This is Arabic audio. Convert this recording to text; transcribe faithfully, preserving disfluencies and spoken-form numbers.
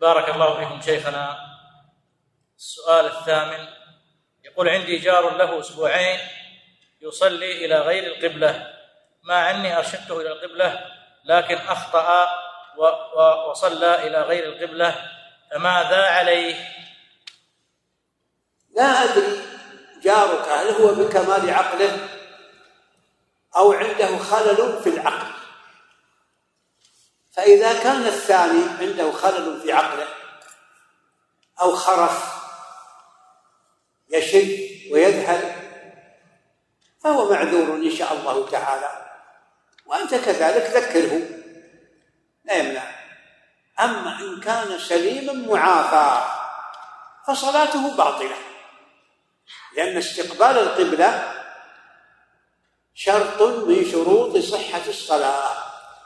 بارك الله فيكم شيخنا. السؤال الثامن يقول: عندي جار له أسبوعين يصلي إلى غير القبلة، مع أني أرشدته إلى القبلة لكن أخطأ وصلى إلى غير القبلة، فماذا عليه؟ لا أدري جارك هل هو بكمال عقله أو عنده خلل في العقل. فإذا كان الثاني عنده خلل في عقله أو خرف يشد ويذهل فهو معذور إن شاء الله تعالى، وأنت كذلك ذكره لا يمنع. أما إن كان سليما معافى فصلاته باطلة، لأن استقبال القبلة شرط من شروط صحة الصلاة.